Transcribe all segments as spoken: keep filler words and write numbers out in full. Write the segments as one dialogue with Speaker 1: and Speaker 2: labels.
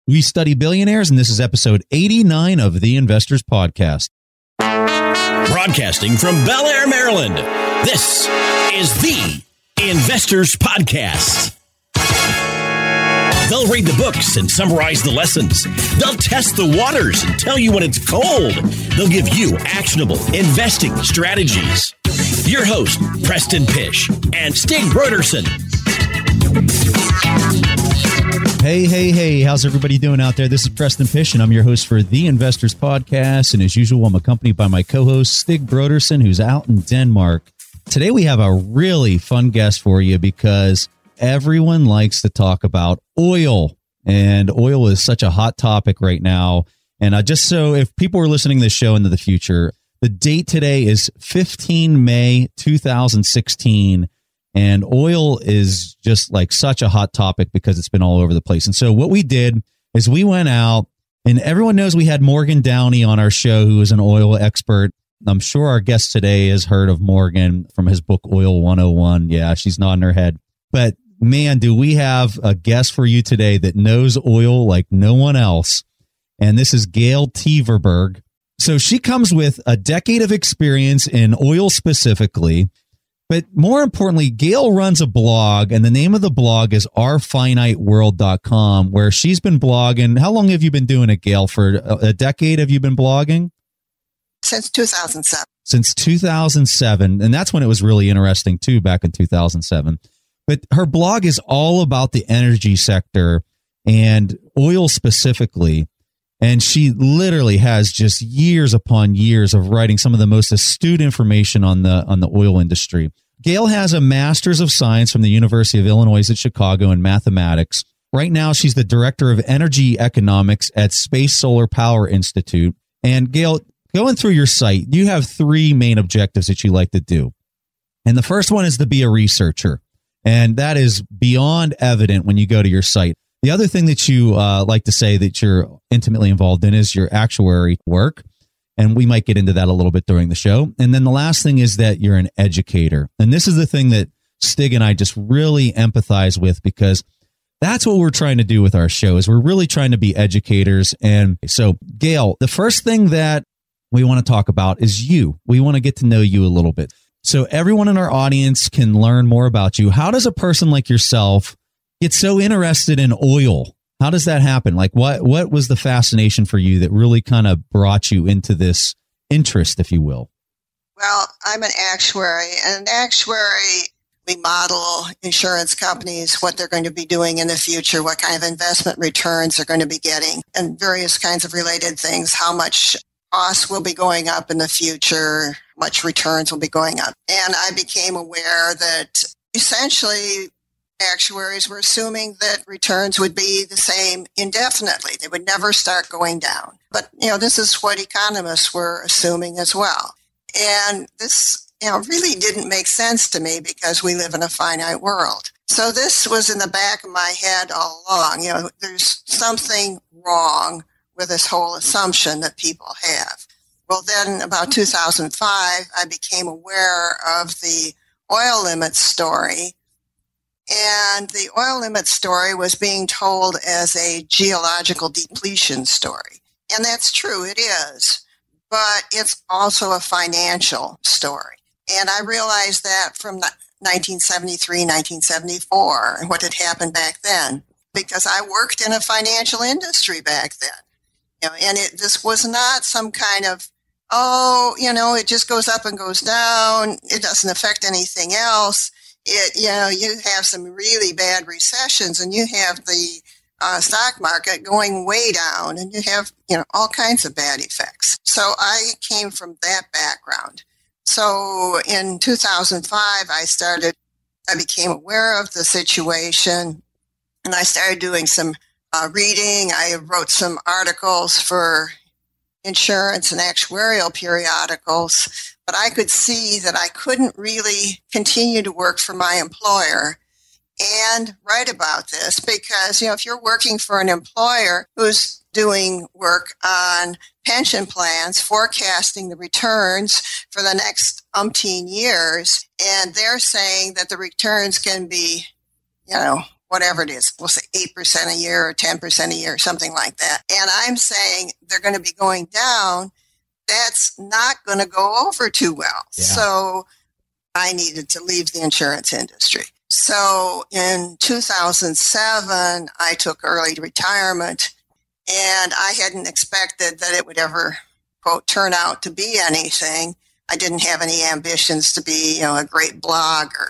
Speaker 1: We study billionaires, and this is episode eighty-nine of the Investors Podcast.
Speaker 2: Broadcasting from Bel Air, Maryland, this is the Investors Podcast. They'll read the books and summarize the lessons. They'll test the waters and tell you when it's cold. They'll give you actionable investing strategies. Your host, Preston Pish and Stig Brodersen.
Speaker 1: Hey, hey, hey, how's everybody doing out there? This is Preston Pish, and I'm your host for the Investors Podcast. And as usual, I'm accompanied by my co-host, Stig Brodersen, who's out in Denmark. Today, we have a really fun guest for you because everyone likes to talk about oil, and oil is such a hot topic right now. And uh, just so if people are listening to this show into the future, the date today is fifteenth of May, two thousand sixteen. And oil is just like such a hot topic because it's been all over the place. And so what we did is we went out, and everyone knows we had Morgan Downey on our show, who is an oil expert. I'm sure our guest today has heard of Morgan from his book, Oil one oh one. Yeah, she's nodding her head. But man, do we have a guest for you today that knows oil like no one else. And this is Gail Teverberg. So she comes with a decade of experience in oil specifically. But more importantly, Gail runs a blog, and the name of the blog is our finite world dot com, where she's been blogging. How long have you been doing it, Gail? For a decade have you been blogging?
Speaker 3: Since two thousand seven.
Speaker 1: Since two thousand seven. And that's when it was really interesting, too, back in two thousand seven. But her blog is all about the energy sector and oil specifically. And she literally has just years upon years of writing some of the most astute information on the on the oil industry. Gail has a master's of science from the University of Illinois at Chicago in mathematics. Right now, she's the director of energy economics at Space Solar Power Institute. And Gail, going through your site, you have three main objectives that you like to do. And the first one is to be a researcher. And that is beyond evident when you go to your site. The other thing that you uh, like to say that you're intimately involved in is your actuary work. And we might get into that a little bit during the show. And then the last thing is that you're an educator. And this is the thing that Stig and I just really empathize with, because that's what we're trying to do with our show, is we're really trying to be educators. And so, Gail, the first thing that we want to talk about is you. We want to get to know you a little bit. So everyone in our audience can learn more about you. How does a person like yourself get so interested in oil? How does that happen? Like, what what was the fascination for you that really kind of brought you into this interest, if you will?
Speaker 3: Well, I'm an actuary, and an actuary, we model insurance companies, what they're going to be doing in the future, what kind of investment returns they're going to be getting, and various kinds of related things, how much costs will be going up in the future, how much returns will be going up. And I became aware that essentially actuaries were assuming that returns would be the same indefinitely. They would never start going down. But, you know, this is what economists were assuming as well. And this, you know, really didn't make sense to me because we live in a finite world. So this was in the back of my head all along. You know, there's something wrong with this whole assumption that people have. Well, then about two thousand five, I became aware of the oil limit story. And the oil limit story was being told as a geological depletion story. And that's true, it is. But it's also a financial story. And I realized that from nineteen seventy-three, nineteen seventy-four, and what had happened back then, because I worked in a financial industry back then. You know, and it, this was not some kind of, oh, you know, it just goes up and goes down. It doesn't affect anything else. It, you know, you have some really bad recessions, and you have the uh, stock market going way down, and you have, you know, all kinds of bad effects. So I came from that background. So in two thousand five, I started, I became aware of the situation, and I started doing some uh, reading. I wrote some articles for insurance and actuarial periodicals. But I could see that I couldn't really continue to work for my employer and write about this because, you know, if you're working for an employer who's doing work on pension plans, forecasting the returns for the next umpteen years, and they're saying that the returns can be, you know, whatever it is, we'll say eight percent a year or ten percent a year, something like that. And I'm saying they're going to be going down. That's not going to go over too well. Yeah. So I needed to leave the insurance industry. So in two thousand seven, I took early retirement, and I hadn't expected that it would ever, quote, turn out to be anything. I didn't have any ambitions to be, you know, a great blogger.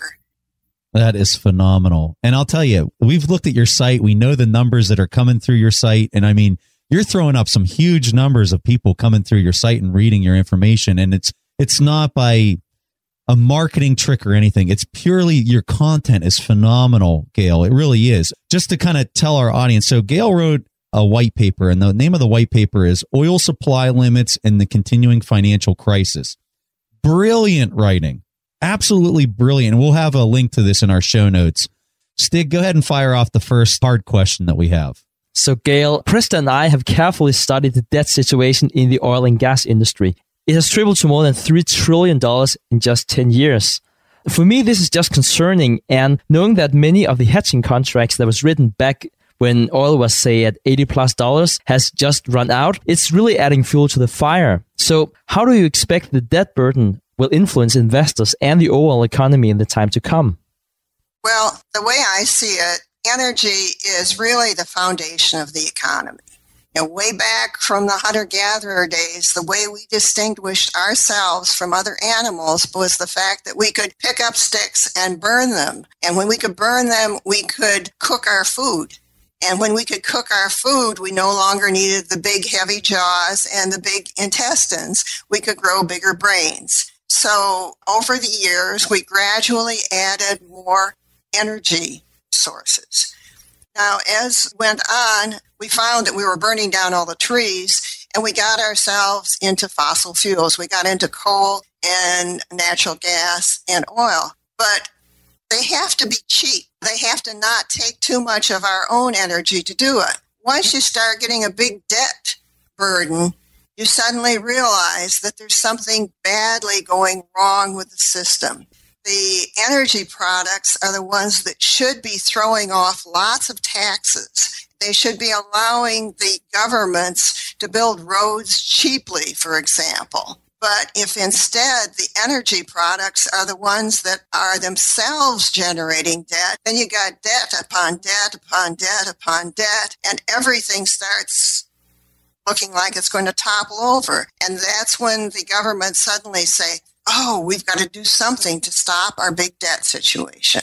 Speaker 1: That is phenomenal. And I'll tell you, we've looked at your site. We know the numbers that are coming through your site. And I mean, you're throwing up some huge numbers of people coming through your site and reading your information. And it's it's not by a marketing trick or anything. It's purely your content is phenomenal, Gail. It really is. Just to kind of tell our audience. So Gail wrote a white paper, and the name of the white paper is Oil Supply Limits and the Continuing Financial Crisis. Brilliant writing. Absolutely brilliant. And we'll have a link to this in our show notes. Stig, go ahead and fire off the first hard question that we have.
Speaker 4: So, Gail, Preston and I have carefully studied the debt situation in the oil and gas industry. It has tripled to more than three trillion dollars in just ten years. For me, this is just concerning, and knowing that many of the hedging contracts that was written back when oil was, say, at eighty plus dollars has just run out, it's really adding fuel to the fire. So how do you expect the debt burden will influence investors and the overall economy in the time to come?
Speaker 3: Well, the way I see it, energy is really the foundation of the economy. You know, way back from the hunter-gatherer days, the way we distinguished ourselves from other animals was the fact that we could pick up sticks and burn them. And when we could burn them, we could cook our food. And when we could cook our food, we no longer needed the big, heavy jaws and the big intestines. We could grow bigger brains. So over the years, we gradually added more energy sources. Now, as went on, we found that we were burning down all the trees, and we got ourselves into fossil fuels. We got into coal and natural gas and oil. But they have to be cheap. They have to not take too much of our own energy to do it. Once you start getting a big debt burden, you suddenly realize that there's something badly going wrong with the system. The energy products are the ones that should be throwing off lots of taxes. They should be allowing the governments to build roads cheaply, for example. But if instead the energy products are the ones that are themselves generating debt, then you got debt upon debt upon debt upon debt, and everything starts looking like it's going to topple over. And that's when the government suddenly say, oh, we've got to do something to stop our big debt situation.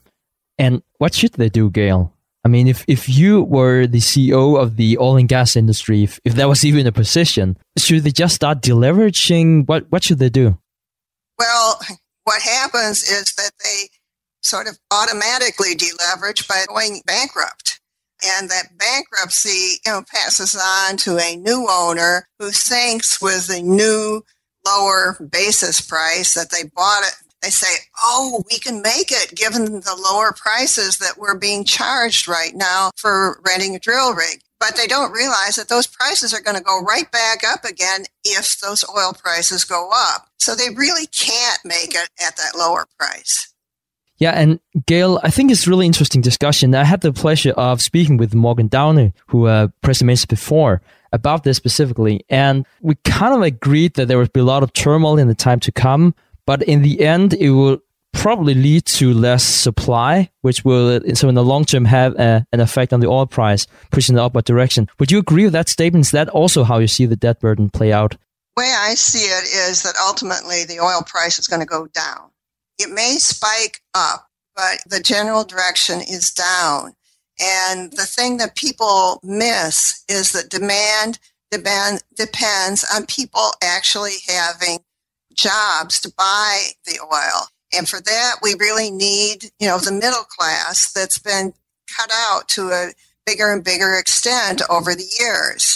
Speaker 4: And what should they do, Gail? I mean, if, if you were the C E O of the oil and gas industry, if, if that was even a position, should they just start deleveraging? What, what should they do?
Speaker 3: Well, what happens is that they sort of automatically deleverage by going bankrupt. And that bankruptcy, you know, passes on to a new owner who thinks with the new lower basis price that they bought it, they say, oh, we can make it given the lower prices that we're being charged right now for renting a drill rig. But they don't realize that those prices are going to go right back up again if those oil prices go up. So they really can't make it at that lower price.
Speaker 4: Yeah, and Gail, I think it's a really interesting discussion. I had the pleasure of speaking with Morgan Downey, who uh, President mentioned before, about this specifically. And we kind of agreed that there would be a lot of turmoil in the time to come. But in the end, it will probably lead to less supply, which will, so in the long term, have a, an effect on the oil price, pushing the upward direction. Would you agree with that statement? Is that also how you see the debt burden play out?
Speaker 3: The way I see it is that ultimately the oil price is going to go down. It may spike up, but the general direction is down. And the thing that people miss is that demand, demand depends on people actually having jobs to buy the oil. And for that, we really need, you know, the middle class that's been cut out to a bigger and bigger extent over the years.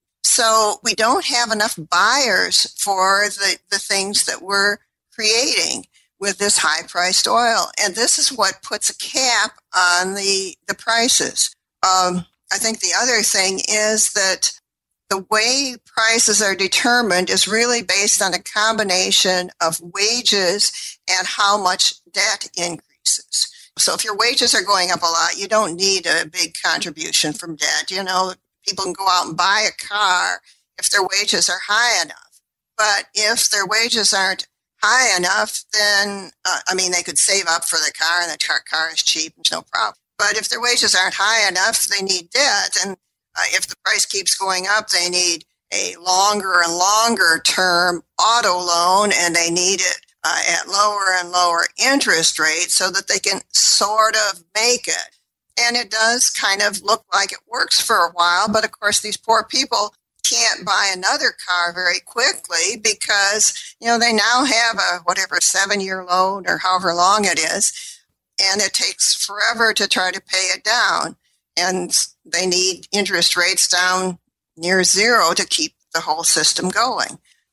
Speaker 3: So we don't have enough buyers for the, the things that we're creating with this high-priced oil. And this is what puts a cap on the, the prices. Um, I think the other thing is that the way prices are determined is really based on a combination of wages and how much debt increases. So if your wages are going up a lot, you don't need a big contribution from debt. You know, people can go out and buy a car if their wages are high enough. But if their wages aren't high enough, then, uh, I mean, they could save up for the car and the car, car is cheap, it's no problem. But if their wages aren't high enough, they need debt. And uh, if the price keeps going up, they need a longer and longer term auto loan, and they need it uh, at lower and lower interest rates so that they can sort of make it. And it does kind of look like it works for a while. But of course, these poor people can't buy another car very quickly because, you know, they now have a whatever seven-year loan or however long it is, and it takes forever to try to pay it down. And they need interest rates down near zero to keep the whole system going.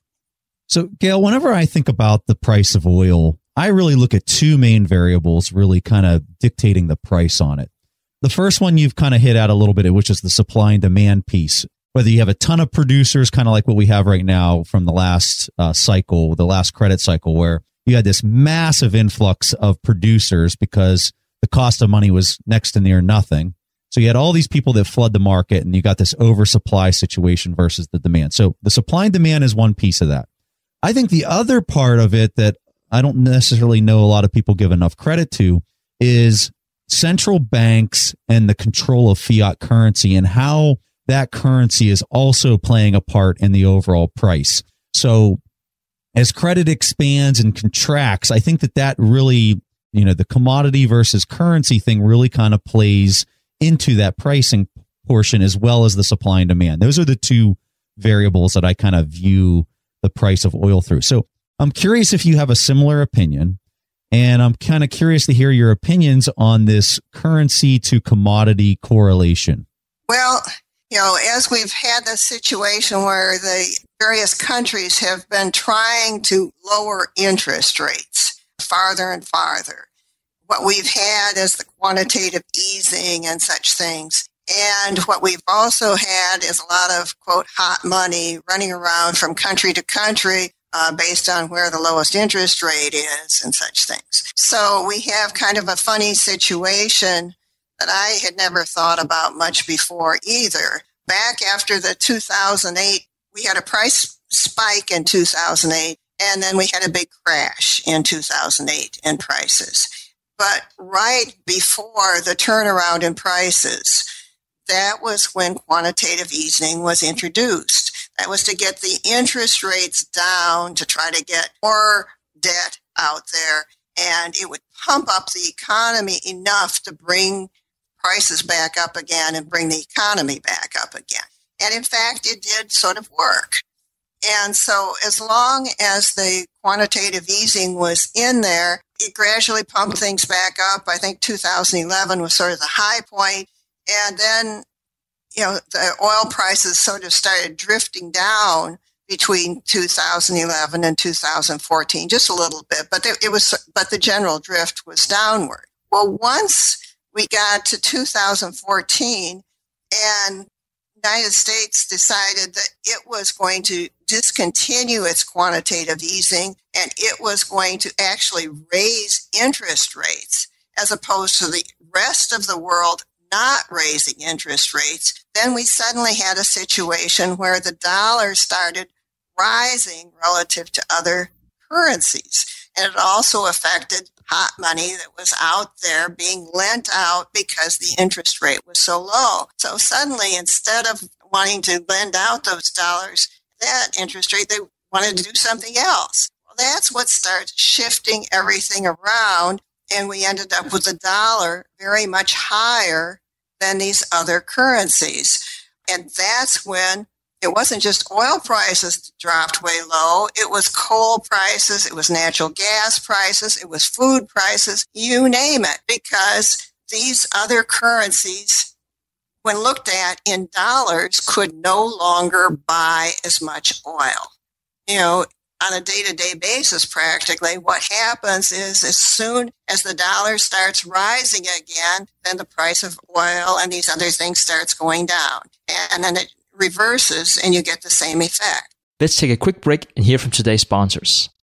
Speaker 1: So, Gail, whenever I think about the price of oil, I really look at two main variables really kind of dictating the price on it. The first one you've kind of hit at a little bit, which is the supply and demand piece. Whether you have a ton of producers, kind of like what we have right now from the last uh, cycle, the last credit cycle, where you had this massive influx of producers because the cost of money was next to near nothing. So you had all these people that flood the market, and you got this oversupply situation versus the demand. So the supply and demand is one piece of that. I think the other part of it that I don't necessarily know a lot of people give enough credit to is central banks and the control of fiat currency and how that currency is also playing a part in the overall price. So as credit expands and contracts, I think that that really, you know, the commodity versus currency thing really kind of plays into that pricing portion as well as the supply and demand. Those are the two variables that I kind of view the price of oil through. So I'm curious if you have a similar opinion, and I'm kind of curious to hear your opinions on this currency to commodity correlation.
Speaker 3: Well, you know, as we've had this situation where the various countries have been trying to lower interest rates farther and farther, what we've had is the quantitative easing and such things. And what we've also had is a lot of, quote, hot money running around from country to country uh, based on where the lowest interest rate is and such things. So we have kind of a funny situation that I had never thought about much before either. Back after the two thousand eight, we had a price spike in two thousand eight, and then we had a big crash in two thousand eight in prices. But right before the turnaround in prices, that was when quantitative easing was introduced. That was to get the interest rates down to try to get more debt out there, and it would pump up the economy enough to bring prices back up again and bring the economy back up again. And in fact, it did sort of work. And so as long as the quantitative easing was in there, it gradually pumped things back up. I think two thousand eleven was sort of the high point. And then, you know, the oil prices sort of started drifting down between two thousand eleven and two thousand fourteen, just a little bit, but it was, but the general drift was downward. Well, once we got to two thousand fourteen, and the United States decided that it was going to discontinue its quantitative easing, and it was going to actually raise interest rates as opposed to the rest of the world not raising interest rates. Then we suddenly had a situation where the dollar started rising relative to other currencies. And it also affected hot money that was out there being lent out because the interest rate was so low. So suddenly, instead of wanting to lend out those dollars, that interest rate, they wanted to do something else. Well, that's what started shifting everything around. And we ended up with the dollar very much higher than these other currencies. And that's when it wasn't just oil prices that dropped way low. It was coal prices. It was natural gas prices. It was food prices, you name it, because these other currencies, when looked at in dollars, could no longer buy as much oil. You know, on a day-to-day basis, practically, what happens is as soon as the dollar starts rising again, then the price of oil and these other things starts going down. And then it reverses and you get the same effect.
Speaker 4: Let's take a quick break and hear from today's sponsors.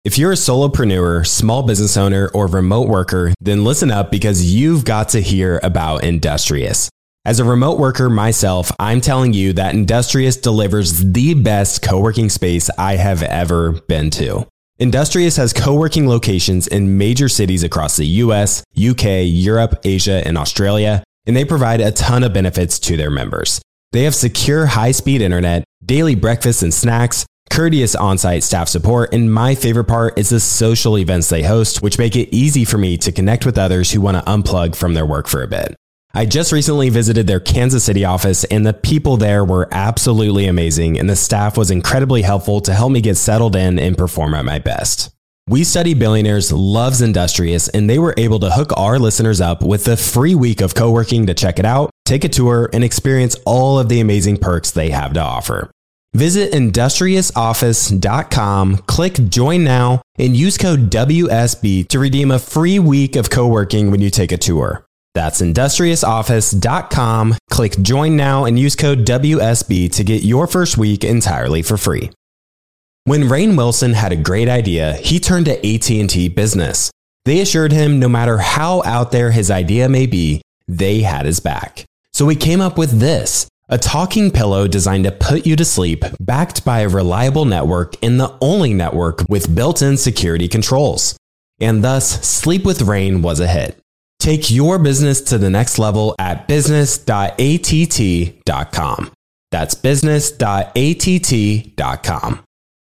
Speaker 5: If you're a solopreneur, small business owner, or remote worker, then listen up because you've got to hear about Industrious. As a remote worker myself, I'm telling you that Industrious delivers the best co-working space I have ever been to. Industrious has co-working locations in major cities across the U S, U K, Europe, Asia, and Australia, and they provide a ton of benefits to their members. They have secure high-speed internet, daily breakfast and snacks, courteous on-site staff support, and my favorite part is the social events they host, which make it easy for me to connect with others who want to unplug from their work for a bit. I just recently visited their Kansas City office, and the people there were absolutely amazing, and the staff was incredibly helpful to help me get settled in and perform at my best. We Study Billionaires loves Industrious, and they were able to hook our listeners up with a free week of co-working to check it out, take a tour, and experience all of the amazing perks they have to offer. Visit industrious office dot com, click join now, and use code W S B to redeem a free week of co-working when you take a tour. That's industrious office dot com, click join now, and use code W S B to get your first week entirely for free. When Rainn Wilson had a great idea, he turned to A T and T Business. They assured him no matter how out there his idea may be, they had his back. So we came up with this. A talking pillow designed to put you to sleep, backed by a reliable network and the only network with built-in security controls. And thus, Sleep with Rainn was a hit. Take your business to the next level at business dot A T T dot com. That's business dot A T T dot com.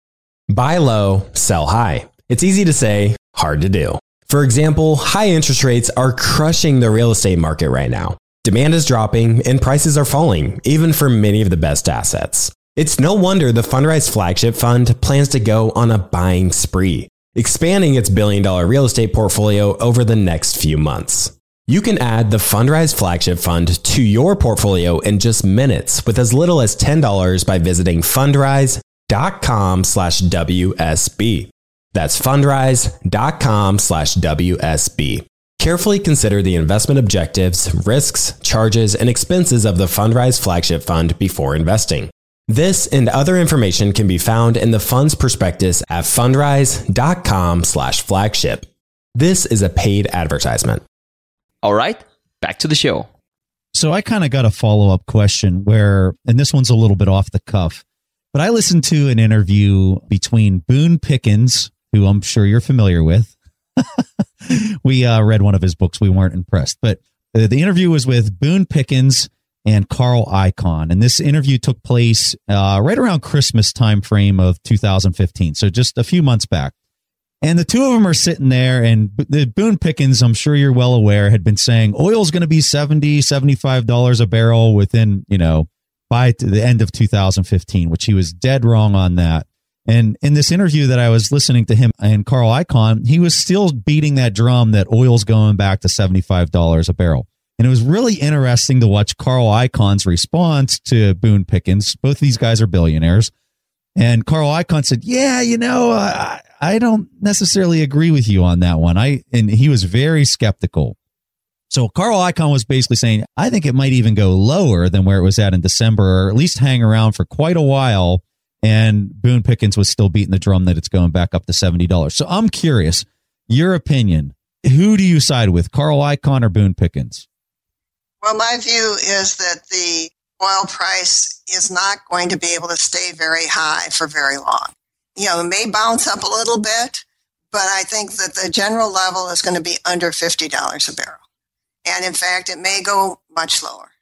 Speaker 5: Buy low, sell high. It's easy to say, hard to do. For example, high interest rates are crushing the real estate market right now. Demand is dropping and prices are falling, even for many of the best assets. It's no wonder the Fundrise Flagship Fund plans to go on a buying spree, expanding its billion dollar real estate portfolio over the next few months. You can add the Fundrise Flagship Fund to your portfolio in just minutes with as little as ten dollars by visiting fundrise dot com slash W S B. That's fundrise dot com slash W S B. Carefully consider the investment objectives, risks, charges, and expenses of the Fundrise Flagship Fund before investing. This and other information can be found in the fund's prospectus at fundrise dot com slash flagship. This is a paid advertisement.
Speaker 4: All right, back to the show.
Speaker 1: So I kind of got a follow-up question where, and this one's a little bit off the cuff, but I listened to an interview between Boone Pickens, who I'm sure you're familiar with. We uh, read one of his books. We weren't impressed, but uh, the interview was with Boone Pickens and Carl Icahn, and this interview took place uh, right around Christmas time frame of two thousand fifteen, so just a few months back. And the two of them are sitting there, and the Boone Pickens, I'm sure you're well aware, had been saying oil's going to be seventy, seventy-five dollars a barrel within, you know, by the end of two thousand fifteen, which he was dead wrong on that. And in this interview that I was listening to him and Carl Icahn, he was still beating that drum that oil's going back to seventy-five dollars a barrel. And it was really interesting to watch Carl Icahn's response to Boone Pickens. Both of these guys are billionaires. And Carl Icahn said, yeah, you know, I, I don't necessarily agree with you on that one. I and he was very skeptical. So Carl Icahn was basically saying, I think it might even go lower than where it was at in December, or at least hang around for quite a while. And Boone Pickens was still beating the drum that it's going back up to seventy dollars. So I'm curious, your opinion, who do you side with, Carl Icahn or Boone Pickens?
Speaker 3: Well, my view is that the oil price is not going to be able to stay very high for very long. You know, it may bounce up a little bit, but I think that the general level is going to be under fifty dollars a barrel. And in fact, it may go much lower.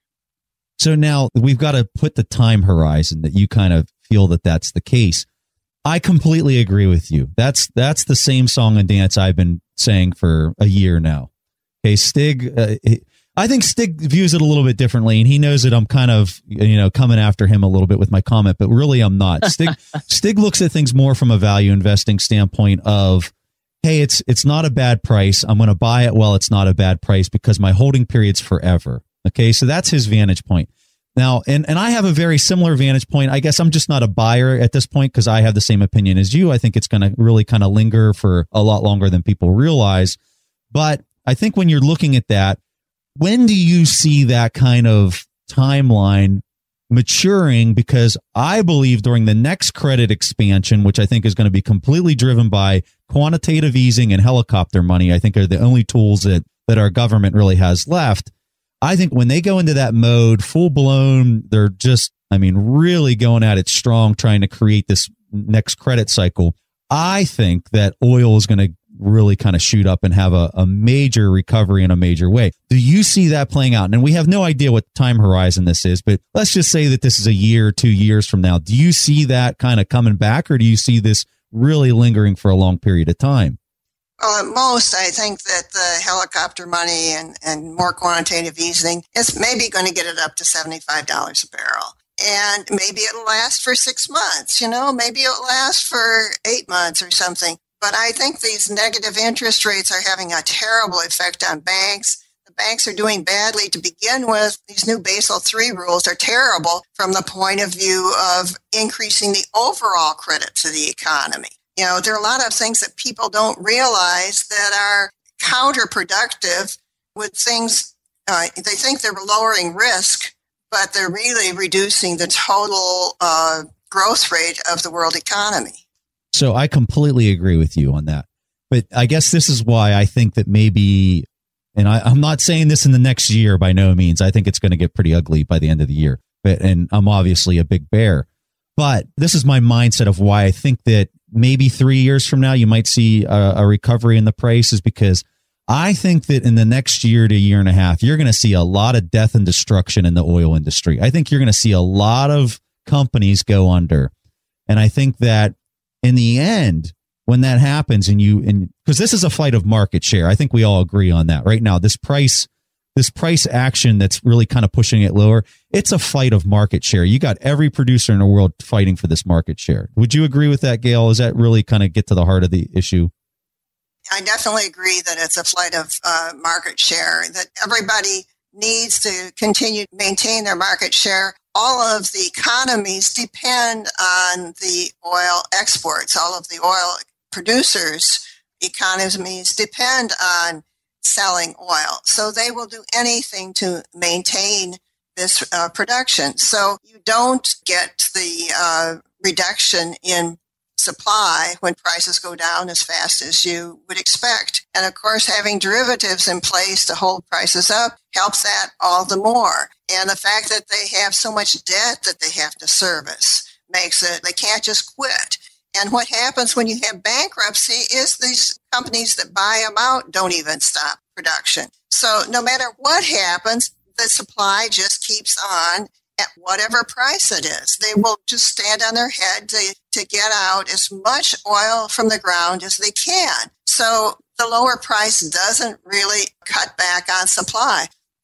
Speaker 1: So now we've got to put the time horizon that you kind of feel that that's the case. I completely agree with you. That's that's the same song and dance I've been saying for a year now. Okay, Stig, uh, I think Stig views it a little bit differently, and he knows that I'm kind of, you know, coming after him a little bit with my comment, but really I'm not. Stig Stig looks at things more from a value investing standpoint of, hey, it's it's not a bad price. I'm going to buy it while it's not a bad price because my holding period's forever. Okay, so that's his vantage point. Now, and, and I have a very similar vantage point. I guess I'm just not a buyer at this point because I have the same opinion as you. I think it's going to really kind of linger for a lot longer than people realize. But I think when you're looking at that, when do you see that kind of timeline maturing because I believe during the next credit expansion, which I think is going to be completely driven by quantitative easing and helicopter money, I think are the only tools that, that our government really has left. I think when they go into that mode, full blown, they're just, I mean, really going at it strong, trying to create this next credit cycle. I think that oil is going to really kind of shoot up and have a, a major recovery in a major way. Do you see that playing out? And we have no idea what time horizon this is, but let's just say that this is a year, two years from now. Do you see that kind of coming back, or do you see this really lingering for a long period of time?
Speaker 3: Well, at most, I think that the helicopter money and, and more quantitative easing is maybe going to get it up to seventy-five dollars a barrel. And maybe it'll last for six months, you know, maybe it'll last for eight months or something. But I think these negative interest rates are having a terrible effect on banks. The banks are doing badly to begin with. These new Basel three rules are terrible from the point of view of increasing the overall credit to the economy. You know, there are a lot of things that people don't realize that are counterproductive with things. Uh, they think they're lowering risk, but they're really reducing the total uh, growth rate of the world economy.
Speaker 1: So I completely agree with you on that. But I guess this is why I think that maybe, and I, I'm not saying this in the next year by no means. I think it's going to get pretty ugly by the end of the year. But and I'm obviously a big bear. But this is my mindset of why I think that maybe three years from now you might see a, a recovery in the price, is because I think that in the next year to year and a half, you're going to see a lot of death and destruction in the oil industry. I think you're going to see a lot of companies go under. And I think that in the end, when that happens, and you, and because this is a fight of market share, I think we all agree on that right now. This price, this price action that's really kind of pushing it lower, it's a fight of market share. You got every producer in the world fighting for this market share. Would you agree with that, Gail? Does that really kind of get to the heart of the issue?
Speaker 3: I definitely agree that it's a flight of uh, market share, that everybody needs to continue to maintain their market share. All of the economies depend on the oil exports. All of the oil producers' economies depend on selling oil. So they will do anything to maintain this uh, production. So you don't get the uh, reduction in supply when prices go down as fast as you would expect. And of course, having derivatives in place to hold prices up helps that all the more. And the fact that they have so much debt that they have to service makes it, they can't just quit. And what happens when you have bankruptcy is these companies that buy them out don't even stop production. So no matter what happens, the supply just keeps on at whatever price it is. They will just stand on their head to, to get out as much oil from the ground as they can. So the lower price doesn't really cut back on supply.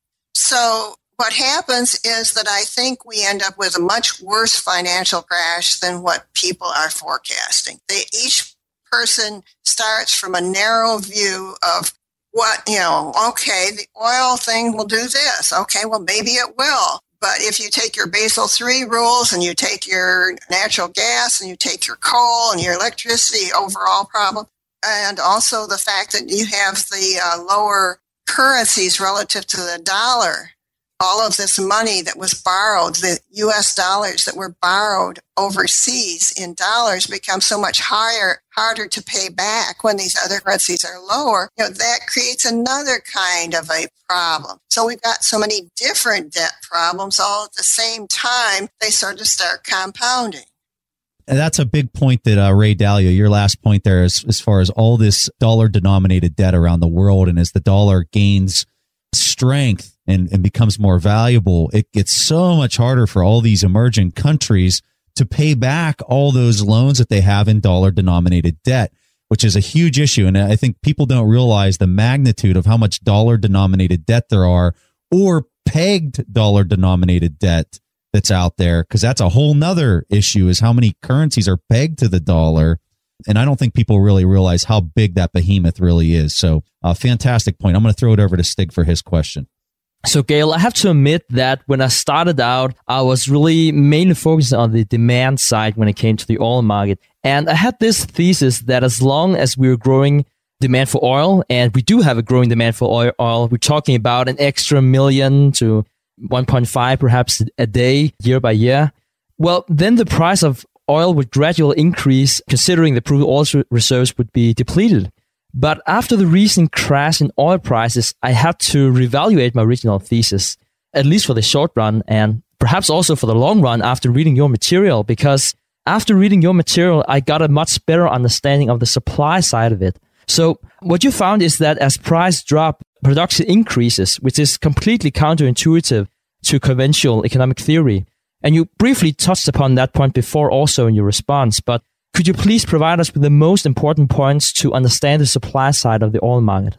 Speaker 3: So what happens is that I think we end up with a much worse financial crash than what people are forecasting. They, each person starts from a narrow view of what, you know, okay, the oil thing will do this. Okay, well, maybe it will. But if you take your Basel three rules and you take your natural gas and you take your coal and your electricity overall problem, and also the fact that you have the uh, lower currencies relative to the dollar, all of this money that was borrowed, the U S dollars that were borrowed overseas in dollars become so much higher, harder to pay back when these other currencies are lower. You know, that creates another kind of a problem. So we've got so many different debt problems all at the same time, they sort of start compounding.
Speaker 1: And that's a big point that uh, Ray Dalio, your last point there, is as far as all this dollar denominated debt around the world. And as the dollar gains strength and, and becomes more valuable, it gets so much harder for all these emerging countries to pay back all those loans that they have in dollar denominated debt, which is a huge issue. And I think people don't realize the magnitude of how much dollar denominated debt there are, or pegged dollar denominated debt that's out there, because that's a whole nother issue, is how many currencies are pegged to the dollar. And I don't think people really realize how big that behemoth really is. So a uh, fantastic point. I'm going to throw it over to Stig for his question.
Speaker 4: So, Gail, I have to admit that when I started out, I was really mainly focused on the demand side when it came to the oil market. And I had this thesis that as long as we're growing demand for oil, and we do have a growing demand for oil, oil we're talking about an extra million to one point five perhaps a day, year by year, well, then the price of oil would gradually increase, considering the proved oil reserves would be depleted. But after the recent crash in oil prices, I had to reevaluate my original thesis, at least for the short run and perhaps also for the long run after reading your material, because after reading your material, I got a much better understanding of the supply side of it. So what you found is that as price drop, production increases, which is completely counterintuitive to conventional economic theory. And you briefly touched upon that point before also in your response, but could you please provide us with the most important points to understand the supply side of the oil market?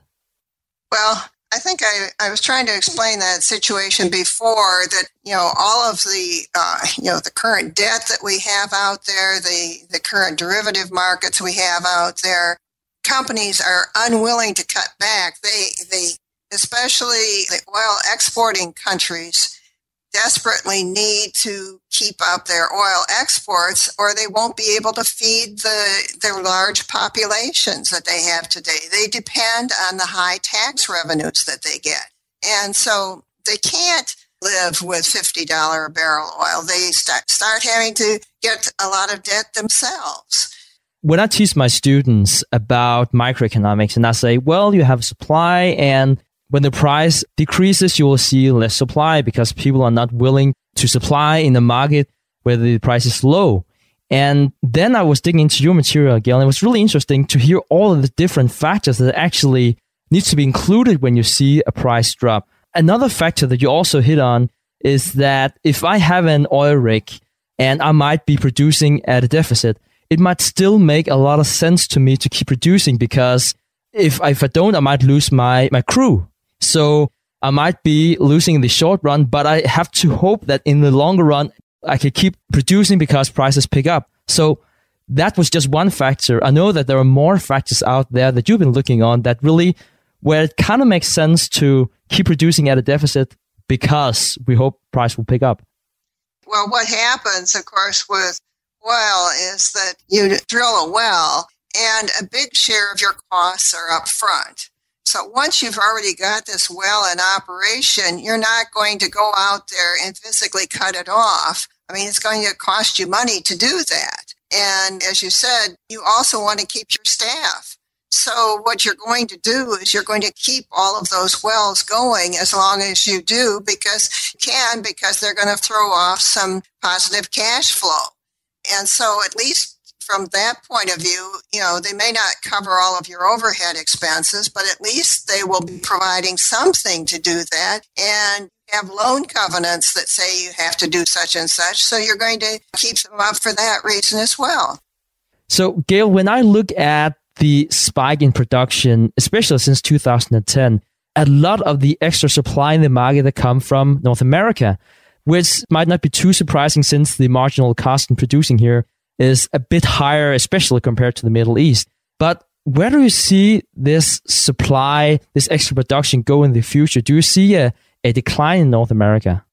Speaker 3: Well, I think I, I was trying to explain that situation before, that, you know, all of the, uh, you know, the current debt that we have out there, the, the current derivative markets we have out there, companies are unwilling to cut back. They, they, especially the oil exporting countries, desperately need to keep up their oil exports, or they won't be able to feed the their large populations that they have today. They depend on the high tax revenues that they get. And so they can't live with fifty dollars a barrel oil. They start, start having to get a lot of debt themselves.
Speaker 4: When I teach my students about microeconomics and I say, well, you have supply, and when the price decreases, you will see less supply because people are not willing to supply in the market where the price is low. And then I was digging into your material, Gail, and it was really interesting to hear all of the different factors that actually needs to be included when you see a price drop. Another factor that you also hit on is that if I have an oil rig and I might be producing at a deficit, it might still make a lot of sense to me to keep producing, because if, if I don't, I might lose my, my crew. So I might be losing in the short run, but I have to hope that in the longer run, I can keep producing because prices pick up. So that was just one factor. I know that there are more factors out there that you've been looking on that really, where it kind of makes sense to keep producing at a deficit because we hope price will pick up.
Speaker 3: Well, what happens, of course, with oil is that you drill a well and a big share of your costs are up front. So once you've already got this well in operation, you're not going to go out there and physically cut it off. I mean, it's going to cost you money to do that. And as you said, you also want to keep your staff. So what you're going to do is you're going to keep all of those wells going as long as you do, because you can, because they're going to throw off some positive cash flow. And so at least from that point of view, you know, they may not cover all of your overhead expenses, but at least they will be providing something to do that. And have loan covenants that say you have to do such and such. So you're going to keep them up for that reason as well.
Speaker 4: So, Gail, when I look at the spike in production, especially since two thousand ten, a lot of the extra supply in the market that come from North America, which might not be too surprising since the marginal cost in producing here is a bit higher, especially compared to the Middle East. But where do you see this supply, this extra production go in the future? Do you see a, a decline in North America?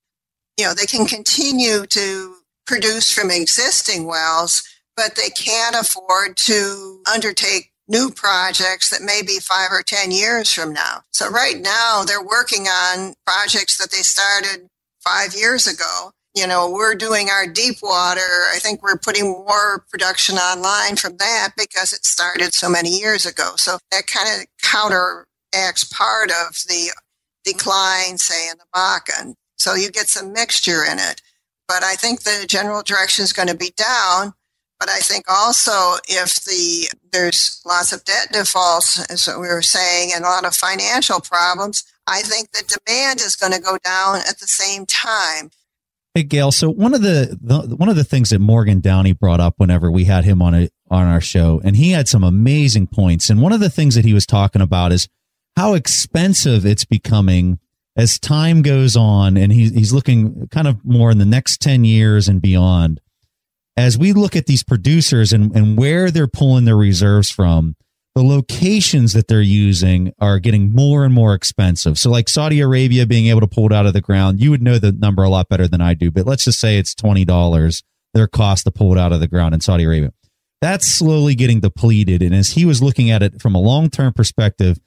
Speaker 3: You know, they can continue to produce from existing wells, but they can't afford to undertake new projects that may be five or ten years from now. So right now, they're working on projects that they started five years ago. You know, we're doing our deep water. I think we're putting more production online from that because it started so many years ago. So that kind of counteracts part of the decline, say, in the Bakken. So you get some mixture in it. But I think the general direction is going to be down. But I think also if the there's lots of debt defaults, as we were saying, and a lot of financial problems, I think the demand is going to go down at the same time.
Speaker 1: Hey, Gail. So one of the, the one of the things that Morgan Downey brought up whenever we had him on a, on our show, and he had some amazing points. And one of the things that he was talking about is how expensive it's becoming as time goes on, and he, he's looking kind of more in the next ten years and beyond. As we look at these producers and, and where they're pulling their reserves from, the locations that they're using are getting more and more expensive. So like Saudi Arabia being able to pull it out of the ground, you would know the number a lot better than I do, but let's just say it's twenty dollars, their cost to pull it out of the ground in Saudi Arabia. That's slowly getting depleted. And as he was looking at it from a long-term perspective,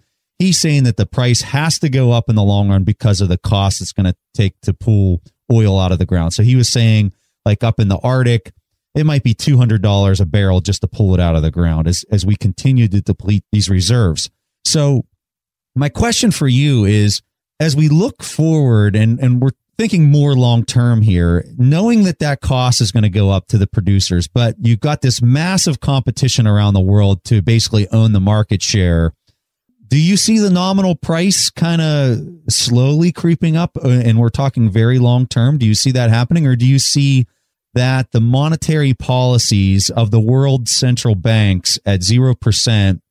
Speaker 1: he's saying that the price has to go up in the long run because of the cost it's going to take to pull oil out of the ground. So he was saying, like up in the Arctic, it might be two hundred dollars a barrel just to pull it out of the ground as, as we continue to deplete these reserves. So my question for you is, as we look forward and, and we're thinking more long-term here, knowing that that cost is going to go up to the producers, but you've got this massive competition around the world to basically own the market share. Do you see the nominal price kind of slowly creeping up? And we're talking very long-term. Do you see that happening? Or do you see that the monetary policies of the world central banks at zero percent,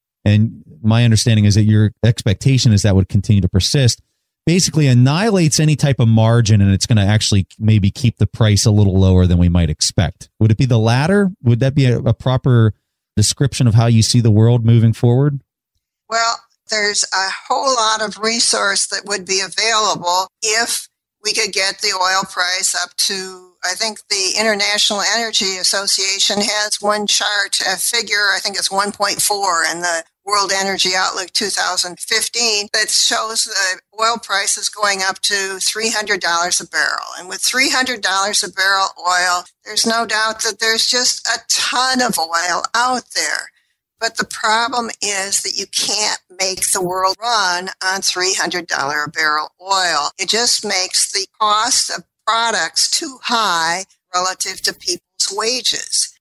Speaker 1: and my understanding is that your expectation is that would continue to persist, basically annihilates any type of margin, and it's going to actually maybe keep the price a little lower than we might expect? Would it be the latter? Would that be a, a proper description of how you see the world moving forward?
Speaker 3: Well, there's a whole lot of resource that would be available if we could get the oil price up to, I think the International Energy Association has one chart, a figure, I think it's one point four in the World Energy Outlook two thousand fifteen, that shows the oil prices going up to three hundred dollars a barrel. And with three hundred dollars a barrel oil, there's no doubt that there's just a ton of oil out there. But the problem is that you can't make the world run on three hundred dollars a barrel oil. It just makes the cost of products too high relative to people's wages.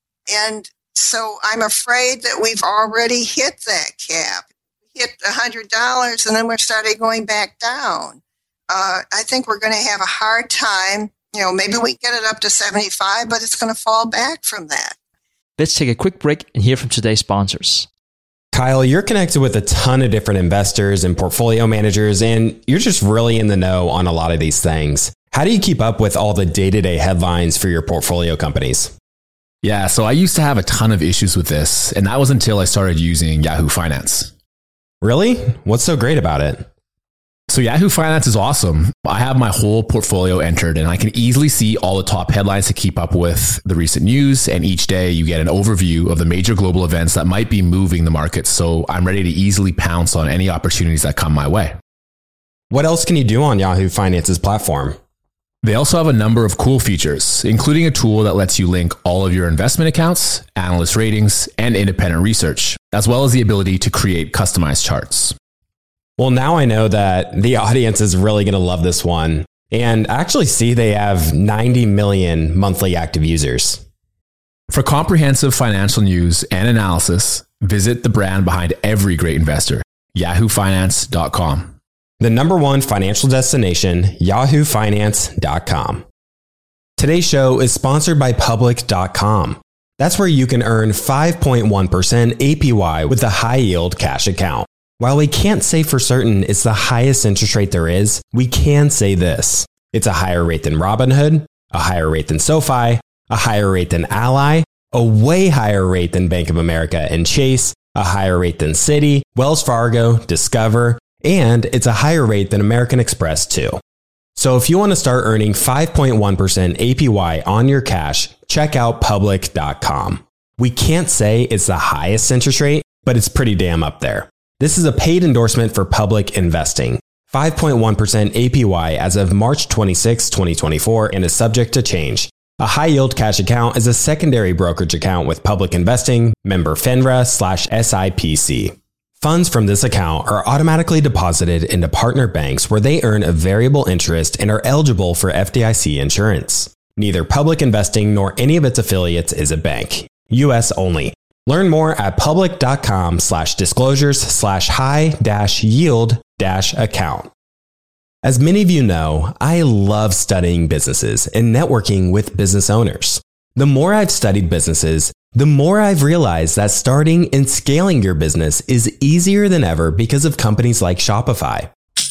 Speaker 3: And so I'm afraid that we've already hit that cap. We hit one hundred dollars and then we're starting going back down. Uh, I think we're going to have a hard time. You know, maybe we get it up to seventy-five, but it's going to fall back from that.
Speaker 4: Let's take a quick break and hear from today's sponsors.
Speaker 5: Kyle, you're connected with a ton of different investors and portfolio managers, and you're just really in the know on a lot of these things. How do you keep up with all the day-to-day headlines for your portfolio companies?
Speaker 6: Yeah, so I used to have a ton of issues with this, and that was until I started using Yahoo Finance.
Speaker 5: Really? What's so great about it?
Speaker 6: So Yahoo Finance is awesome. I have my whole portfolio entered and I can easily see all the top headlines to keep up with the recent news. And each day you get an overview of the major global events that might be moving the market. So I'm ready to easily pounce on any opportunities that come my way.
Speaker 5: What else can you do on Yahoo Finance's platform?
Speaker 6: They also have a number of cool features, including a tool that lets you link all of your investment accounts, analyst ratings, and independent research, as well as the ability to create customized charts.
Speaker 5: Well, now I know that the audience is really going to love this one, and actually see they have ninety million monthly active users.
Speaker 6: For comprehensive financial news and analysis, visit the brand behind every great investor, yahoo finance dot com.
Speaker 5: The number one financial destination, yahoo finance dot com. Today's show is sponsored by public dot com. That's where you can earn five point one percent A P Y with a high yield cash account. While we can't say for certain it's the highest interest rate there is, we can say this. It's a higher rate than Robinhood, a higher rate than SoFi, a higher rate than Ally, a way higher rate than Bank of America and Chase, a higher rate than Citi, Wells Fargo, Discover, and it's a higher rate than American Express too. So if you want to start earning five point one percent A P Y on your cash, check out public dot com. We can't say it's the highest interest rate, but it's pretty damn up there. This is a paid endorsement for Public Investing. five point one percent A P Y as of March twenty-sixth, twenty twenty-four, and is subject to change. A high-yield cash account is a secondary brokerage account with Public Investing, member FINRA slash S I P C. Funds from this account are automatically deposited into partner banks where they earn a variable interest and are eligible for F D I C insurance. Neither Public Investing nor any of its affiliates is a bank. U S only. Learn more at public dot com slash disclosures slash high dash yield dash account. As many of you know, I love studying businesses and networking with business owners. The more I've studied businesses, the more I've realized that starting and scaling your business is easier than ever because of companies like Shopify.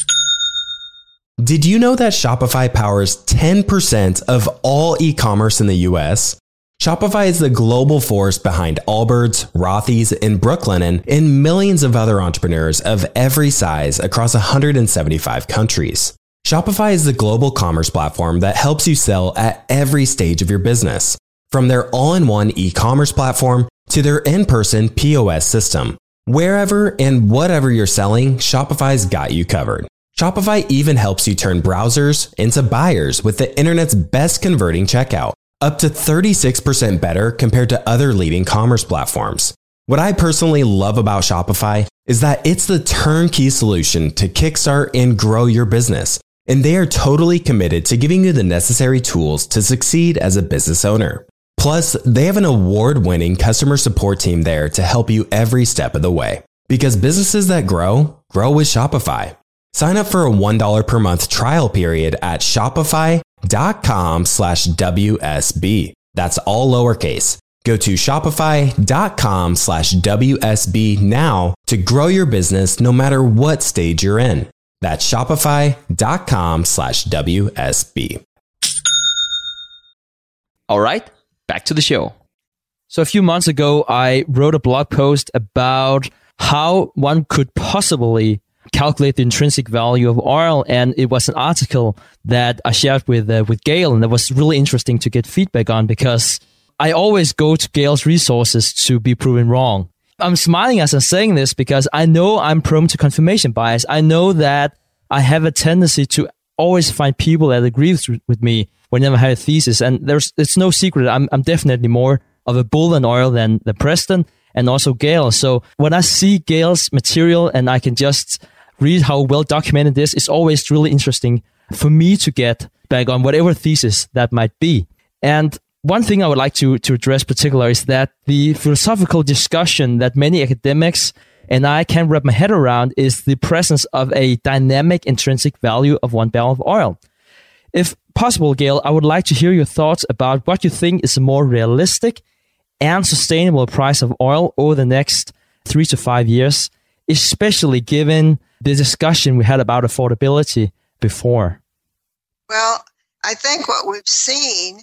Speaker 5: Did you know that Shopify powers ten percent of all e-commerce in the U S? Shopify is the global force behind Allbirds, Rothy's, and Brooklinen, and millions of other entrepreneurs of every size across one hundred seventy-five countries. Shopify is the global commerce platform that helps you sell at every stage of your business, from their all-in-one e-commerce platform to their in-person P O S system. Wherever and whatever you're selling, Shopify's got you covered. Shopify even helps you turn browsers into buyers with the internet's best converting checkout, up to thirty-six percent better compared to other leading commerce platforms. What I personally love about Shopify is that it's the turnkey solution to kickstart and grow your business, and they are totally committed to giving you the necessary tools to succeed as a business owner. Plus, they have an award-winning customer support team there to help you every step of the way. Because businesses that grow, grow with Shopify. Sign up for a one dollar per month trial period at shopify.com slash WSB. That's all lowercase. Go to shopify.com slash WSB now to grow your business no matter what stage you're in. That's shopify.com slash WSB.
Speaker 4: All right, back to the show. So a few months ago, I wrote a blog post about how one could possibly calculate the intrinsic value of oil, and it was an article that I shared with uh, with Gail, and that was really interesting to get feedback on because I always go to Gail's resources to be proven wrong. I'm smiling as I'm saying this because I know I'm prone to confirmation bias. I know that I have a tendency to always find people that agree with, with me whenever I have a thesis, and there's it's no secret. I'm I'm definitely more of a bull on oil than the Preston and also Gail. So when I see Gail's material and I can just read how well documented this, it's always really interesting for me to get back on whatever thesis that might be. And one thing I would like to, to address particular is that the philosophical discussion that many academics and I can wrap my head around is the presence of a dynamic intrinsic value of one barrel of oil. If possible, Gail, I would like to hear your thoughts about what you think is a more realistic and sustainable price of oil over the next three to five years, especially given the discussion we had about affordability before.
Speaker 3: Well, I think what we've seen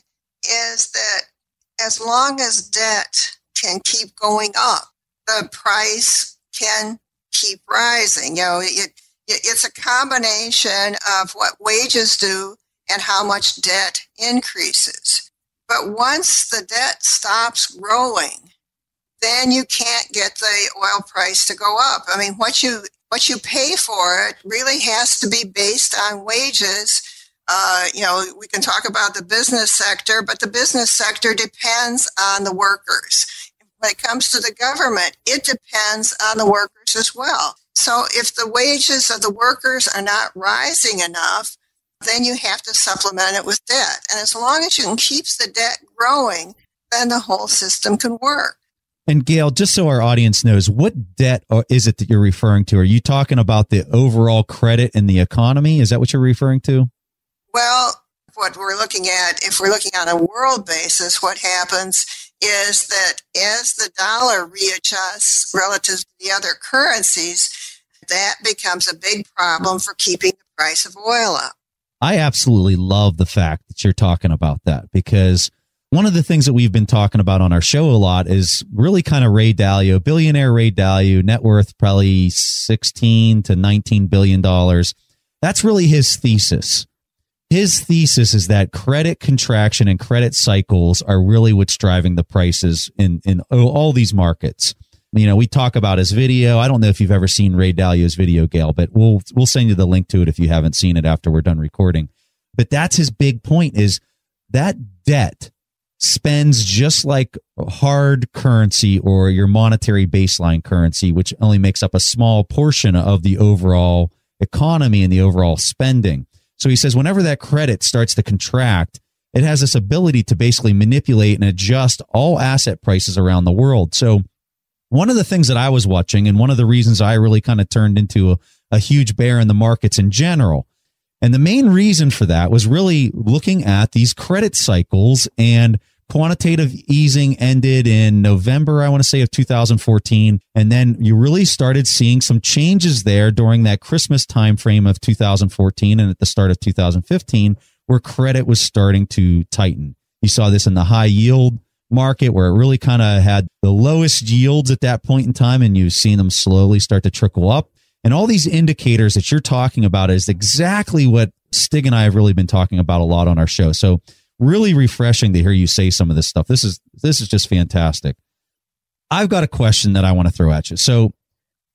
Speaker 3: is that as long as debt can keep going up, the price can keep rising. You know, it, it, it's a combination of what wages do and how much debt increases. But once the debt stops growing, then you can't get the oil price to go up. I mean, what you what you pay for it really has to be based on wages. Uh, you know, we can talk about the business sector, but the business sector depends on the workers. When it comes to the government, it depends on the workers as well. So if the wages of the workers are not rising enough, then you have to supplement it with debt. And as long as you can keep the debt growing, then the whole system can work.
Speaker 1: And Gail, just so our audience knows, what debt is it that you're referring to? Are you talking about the overall credit in the economy? Is that what you're referring to?
Speaker 3: Well, what we're looking at, if we're looking on a world basis, what happens is that as the dollar readjusts relative to the other currencies, that becomes a big problem for keeping the price of oil up.
Speaker 1: I absolutely love the fact that you're talking about that, because one of the things that we've been talking about on our show a lot is really kind of Ray Dalio, billionaire Ray Dalio, net worth probably sixteen to nineteen billion dollars. That's really his thesis. His thesis is that credit contraction and credit cycles are really what's driving the prices in, in all these markets. You know, we talk about his video. I don't know if you've ever seen Ray Dalio's video, Gail, but we'll we'll send you the link to it if you haven't seen it after we're done recording. But that's his big point, is that debt spends just like hard currency or your monetary baseline currency, which only makes up a small portion of the overall economy and the overall spending. So he says whenever that credit starts to contract, it has this ability to basically manipulate and adjust all asset prices around the world. So one of the things that I was watching, and one of the reasons I really kind of turned into a, a huge bear in the markets in general, and the main reason for that was really looking at these credit cycles. And quantitative easing ended in November, I want to say, of two thousand fourteen. And then you really started seeing some changes there during that Christmas timeframe of two thousand fourteen and at the start of two thousand fifteen, where credit was starting to tighten. You saw this in the high yield market, where it really kind of had the lowest yields at that point in time, and you've seen them slowly start to trickle up. And all these indicators that you're talking about is exactly what Stig and I have really been talking about a lot on our show. So really refreshing to hear you say some of this stuff. This is this is just fantastic. I've got a question that I want to throw at you. So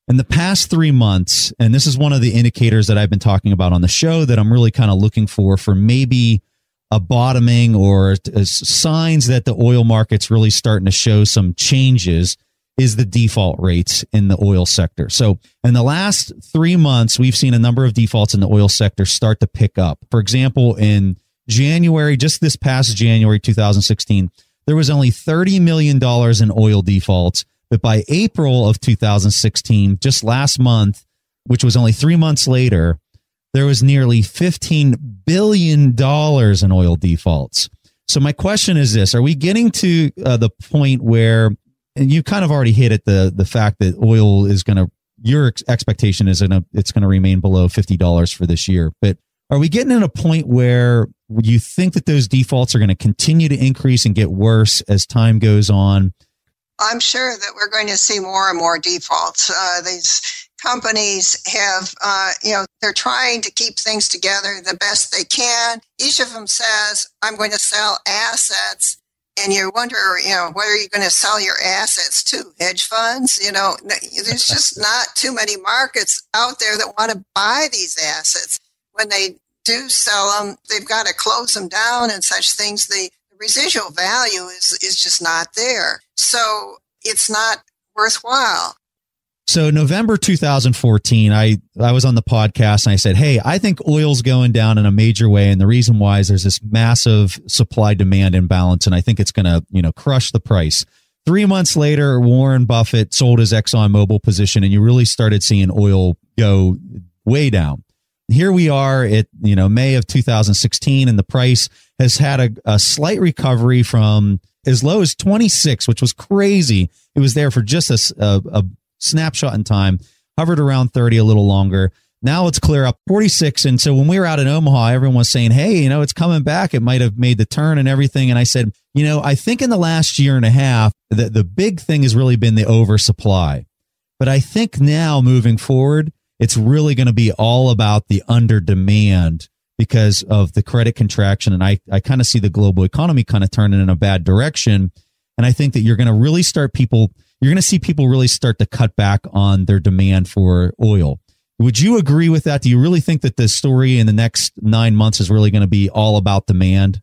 Speaker 1: in the past three months, and this is one of the indicators that I've been talking about on the show that I'm really kind of looking for, for maybe a bottoming or signs that the oil market's really starting to show some changes, is the default rates in the oil sector. So in the last three months, we've seen a number of defaults in the oil sector start to pick up. For example, in January, just this past January two thousand sixteen, there was only thirty million dollars in oil defaults. But by April of two thousand sixteen, just last month, which was only three months later, there was nearly fifteen billion dollars in oil defaults. So my question is this: are we getting to uh, the point where, and you kind of already hit it, the the fact that oil is going to, your ex- expectation is gonna, it's going to remain below fifty dollars for this year. But are we getting at a point where you think that those defaults are going to continue to increase and get worse as time goes on?
Speaker 3: I'm sure that we're going to see more and more defaults. Uh, these companies have, uh, you know, they're trying to keep things together the best they can. Each of them says, I'm going to sell assets. And you wonder, you know, where are you going to sell your assets to? Hedge funds? You know, there's just not too many markets out there that want to buy these assets. When they do sell them, they've got to close them down and such things. The residual value is, is just not there. So it's not worthwhile.
Speaker 1: So November two thousand fourteen, I, I was on the podcast and I said, hey, I think oil's going down in a major way. And the reason why is there's this massive supply demand imbalance. And I think it's going to, you know, crush the price. Three months later, Warren Buffett sold his ExxonMobil position and you really started seeing oil go way down. Here we are at, you know, May of two thousand sixteen, and the price has had a, a slight recovery from as low as twenty-six, which was crazy. It was there for just a, a, a snapshot in time, hovered around thirty a little longer. Now it's clear up forty-six. And so when we were out in Omaha, everyone was saying, hey, you know, it's coming back. It might have made the turn and everything. And I said, you know, I think in the last year and a half, the, the big thing has really been the oversupply. But I think now moving forward, it's really going to be all about the under demand because of the credit contraction. And I, I kind of see the global economy kind of turning in a bad direction. And I think that you're going to really start people, you're going to see people really start to cut back on their demand for oil. Would you agree with that? Do you really think that the story in the next nine months is really going to be all about demand?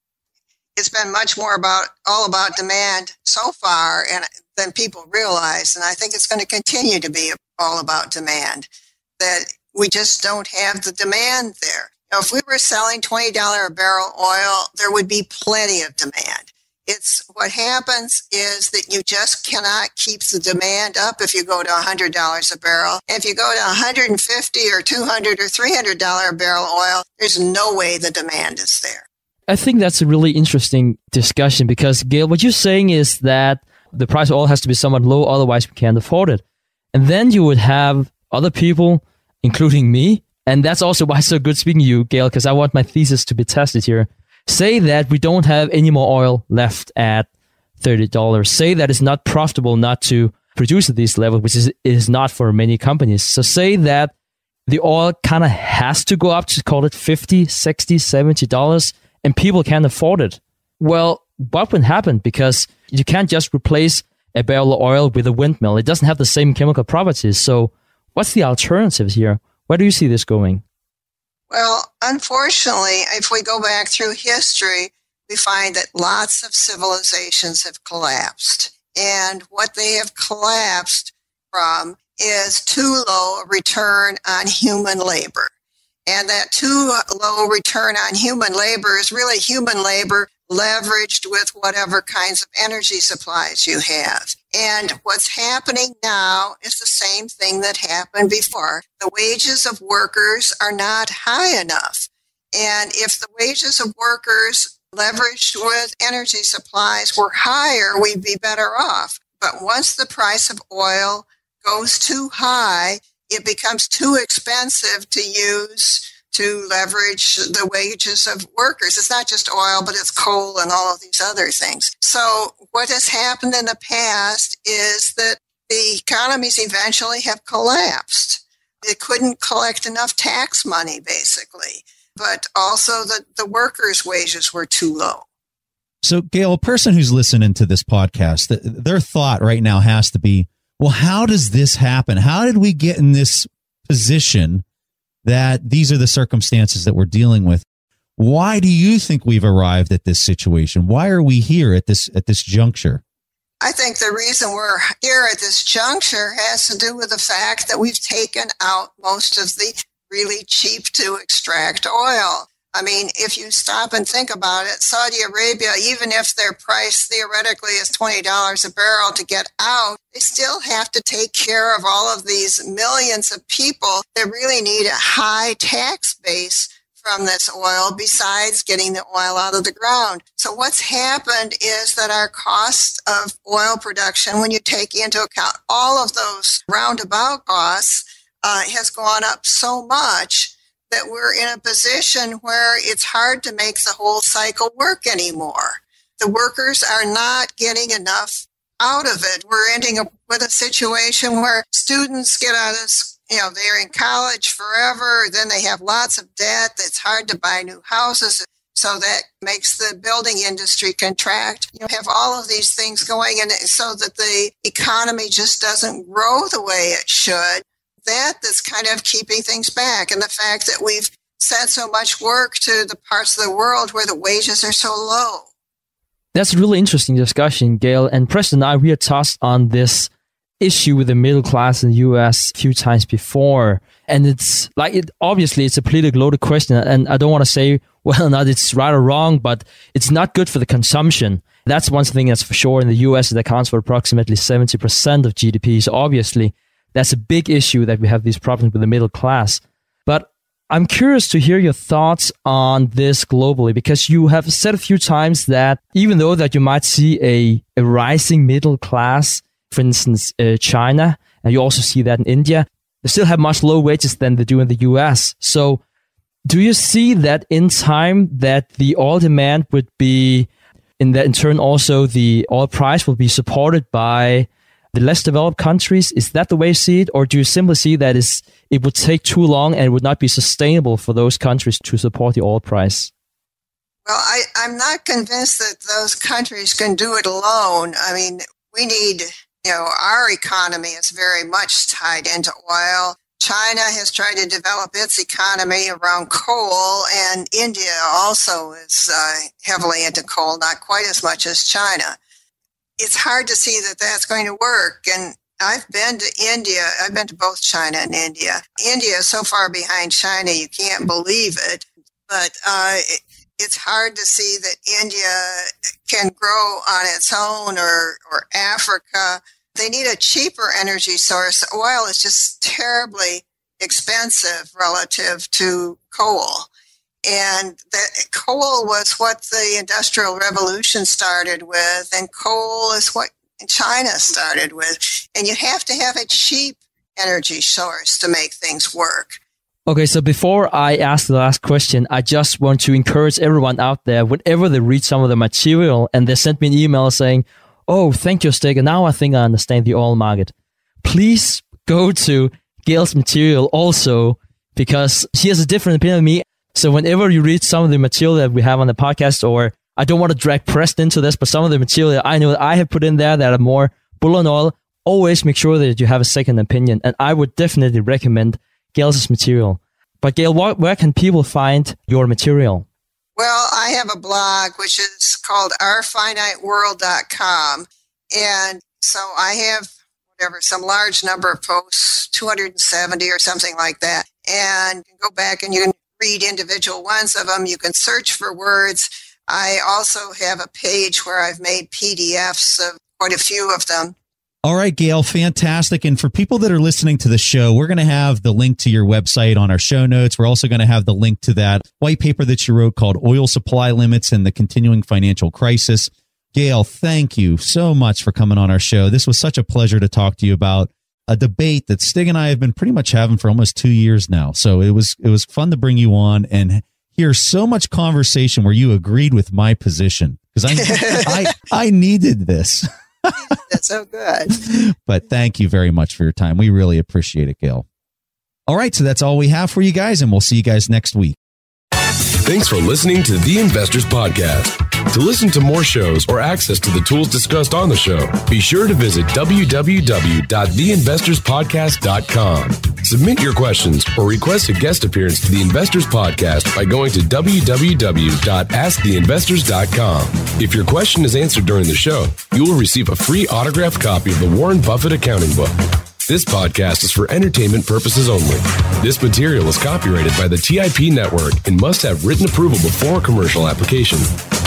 Speaker 3: It's been much more about all about demand so far and than people realize. And I think it's going to continue to be all about demand, that we just don't have the demand there. Now, if we were selling twenty dollars a barrel oil, there would be plenty of demand. It's what happens is that you just cannot keep the demand up if you go to one hundred dollars a barrel. If you go to one hundred fifty dollars or two hundred dollars or three hundred dollars a barrel oil, there's no way the demand is there.
Speaker 4: I think that's a really interesting discussion because, Gail, what you're saying is that the price of oil has to be somewhat low, otherwise we can't afford it. And then you would have other people, including me, and that's also why it's so good speaking to you, Gail, because I want my thesis to be tested here. Say that we don't have any more oil left at thirty dollars. Say that it's not profitable not to produce at these levels, which is, is not for many companies. So say that the oil kind of has to go up to call it fifty, sixty, seventy dollars, and people can't afford it. Well, what would happen? Because you can't just replace a barrel of oil with a windmill. It doesn't have the same chemical properties. So what's the alternative here? Where do you see this going?
Speaker 3: Well, unfortunately, if we go back through history, we find that lots of civilizations have collapsed. And what they have collapsed from is too low a return on human labor. And that too low return on human labor is really human labor leveraged with whatever kinds of energy supplies you have. And what's happening now is the same thing that happened before. The wages of workers are not high enough. And if the wages of workers leveraged with energy supplies were higher, we'd be better off. But once the price of oil goes too high, it becomes too expensive to use to leverage the wages of workers. It's not just oil, but it's coal and all of these other things. So what has happened in the past is that the economies eventually have collapsed. They couldn't collect enough tax money, basically, but also the, the workers' wages were too low.
Speaker 1: So, Gail, a person who's listening to this podcast, their thought right now has to be, well, how does this happen? How did we get in this position that these are the circumstances that we're dealing with? Why do you think we've arrived at this situation? Why are we here at this at this juncture?
Speaker 3: I think the reason we're here at this juncture has to do with the fact that we've taken out most of the really cheap to extract oil. I mean, if you stop and think about it, Saudi Arabia, even if their price theoretically is twenty dollars a barrel to get out, they still have to take care of all of these millions of people that really need a high tax base from this oil besides getting the oil out of the ground. So what's happened is that our cost of oil production, when you take into account all of those roundabout costs, uh, has gone up so much that we're in a position where it's hard to make the whole cycle work anymore. The workers are not getting enough out of it. We're ending up with a situation where students get out of school. You know, they're in college forever, then they have lots of debt. It's hard to buy new houses, so that makes the building industry contract. You have all of these things going, and so that the economy just doesn't grow the way it should. That that's kind of keeping things back, and the fact that we've sent so much work to the parts of the world where the wages are so low.
Speaker 4: That's a really interesting discussion, Gail. And Preston and I, we had touched on this issue with the middle class in the U S a few times before. And it's like, it obviously it's a politically loaded question. And I don't want to say whether or not it's right or wrong, but it's not good for the consumption. That's one thing that's for sure. In the U S, it accounts for approximately seventy percent of G D P. So obviously, that's a big issue that we have these problems with the middle class. But I'm curious to hear your thoughts on this globally, because you have said a few times that even though that you might see a, a rising middle class, for instance, uh, China, and you also see that in India, they still have much lower wages than they do in the U S. So do you see that in time that the oil demand would be, in that in turn also the oil price will be supported by the less developed countries? Is that the way you see it? Or do you simply see that is it would take too long and it would not be sustainable for those countries to support the oil price?
Speaker 3: Well, I, I'm not convinced that those countries can do it alone. I mean, we need... You know, our economy is very much tied into oil. China has tried to develop its economy around coal, and India also is uh, heavily into coal, not quite as much as China. It's hard to see that that's going to work. And I've been to India. I've been to both China and India. India is so far behind China, you can't believe it. But uh, it, it's hard to see that India can grow on its own, or, or Africa. They need a cheaper energy source. Oil is just terribly expensive relative to coal. And that coal was what the Industrial Revolution started with, and coal is what China started with. And you have to have a cheap energy source to make things work.
Speaker 4: Okay, so before I ask the last question, I just want to encourage everyone out there, whenever they read some of the material and they send me an email saying, oh, thank you, Stig, and now I think I understand the oil market. Please go to Gail's material also, because she has a different opinion than me. So whenever you read some of the material that we have on the podcast, or I don't want to drag Preston into this, but some of the material that I know that I have put in there that are more bull on oil, always make sure that you have a second opinion. And I would definitely recommend Gail's material. But Gail, what, where can people find your material?
Speaker 3: Well, I have a blog which is called our finite world dot com. And so I have whatever, some large number of posts, two hundred seventy or something like that. And you can go back and you can read individual ones of them. You can search for words. I also have a page where I've made P D Fs of quite a few of them.
Speaker 1: All right, Gail, fantastic. And for people that are listening to the show, we're going to have the link to your website on our show notes. We're also going to have the link to that white paper that you wrote called Oil Supply Limits and the Continuing Financial Crisis. Gail, thank you so much for coming on our show. This was such a pleasure to talk to you about a debate that Stig and I have been pretty much having for almost two years now. So it was it was fun to bring you on and hear so much conversation where you agreed with my position, because I, I I needed this.
Speaker 3: That's so good.
Speaker 1: But thank you very much for your time. We really appreciate it, Gail. All right, so that's all we have for you guys, and we'll see you guys next week.
Speaker 7: Thanks for listening to The Investors Podcast. To listen to more shows or access to the tools discussed on the show, be sure to visit w w w dot the investors podcast dot com. Submit your questions or request a guest appearance to the Investors Podcast by going to w w w dot ask the investors dot com. If your question is answered during the show, you will receive a free autographed copy of the Warren Buffett Accounting Book. This podcast is for entertainment purposes only. This material is copyrighted by the T I P Network and must have written approval before commercial application.